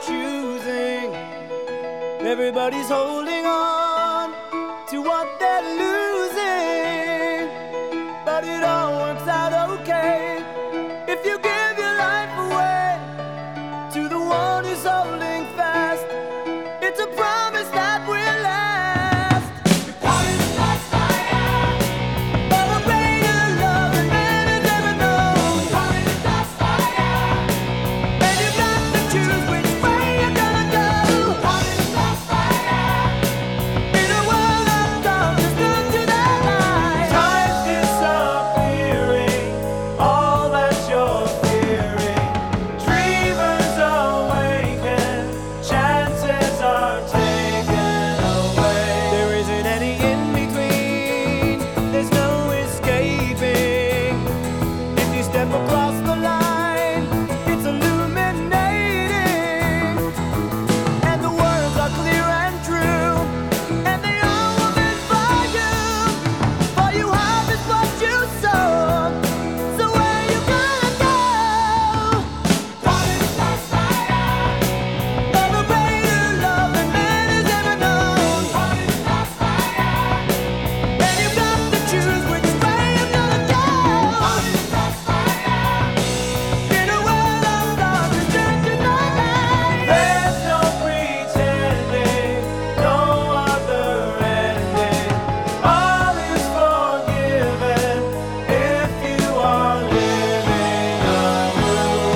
choosing. Everybody's holding on to what they're losing, but it all works out okay if you give your life away to the one who's holding fast. It's a promise that will last. Your promise like fire, for a greater love than man has ever known. Your promise like fire, and you've got to choose which way you're gonna go. Your promise like fire, in a world of darkness, turn to the light. Time's disappearing, all that you're fearing. Dreamers awaken, chances are taken away. There isn't any in between, there's no escaping. If you step across the line, it's illuminating. And the words are clear and true, and they all will meant for you. For you harvest what you sow, so where you gonna go? Promise like fire, for a greater love than man has ever known. Promise like fire, and you've got to choose which way you're gonna go. Promise like fire, in a world of darkness, turn to the light. There's no pretending, no other ending. All is forgiven if you are living anew.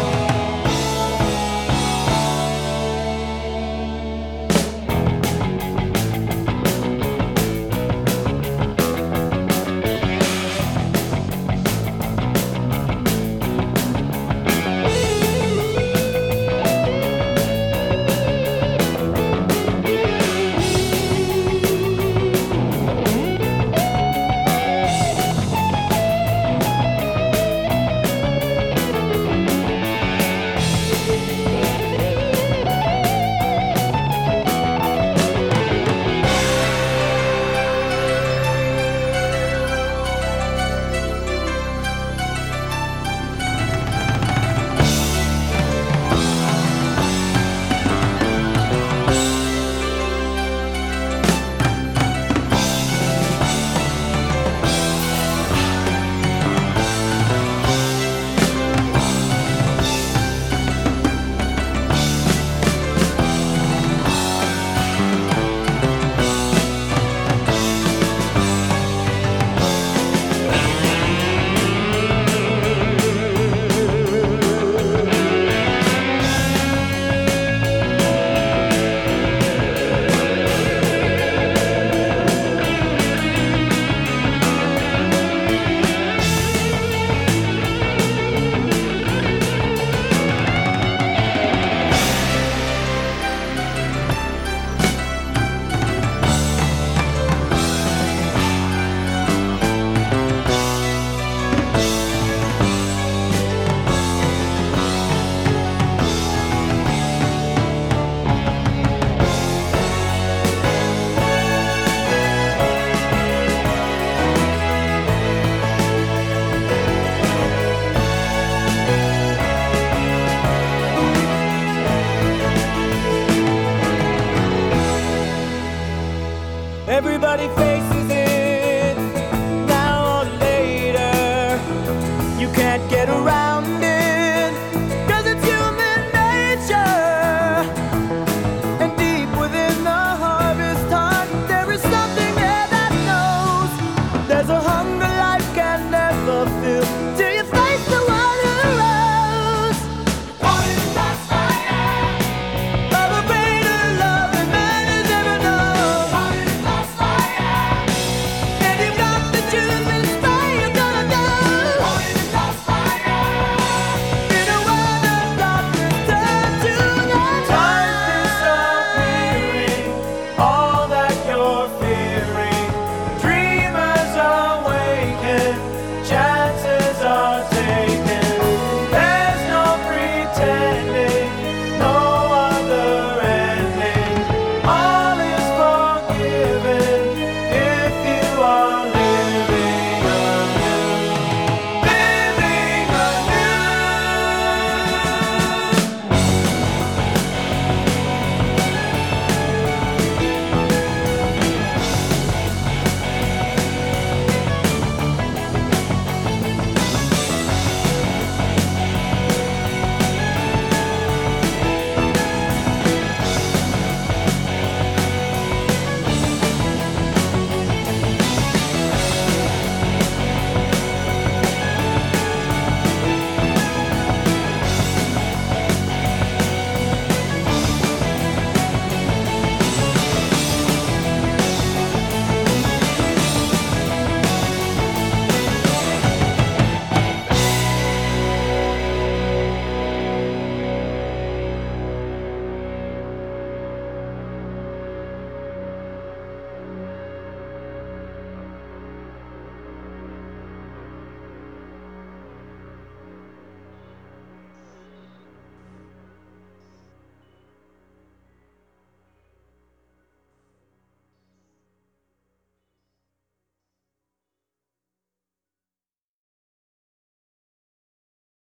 Everybody faces it now or later. You can't get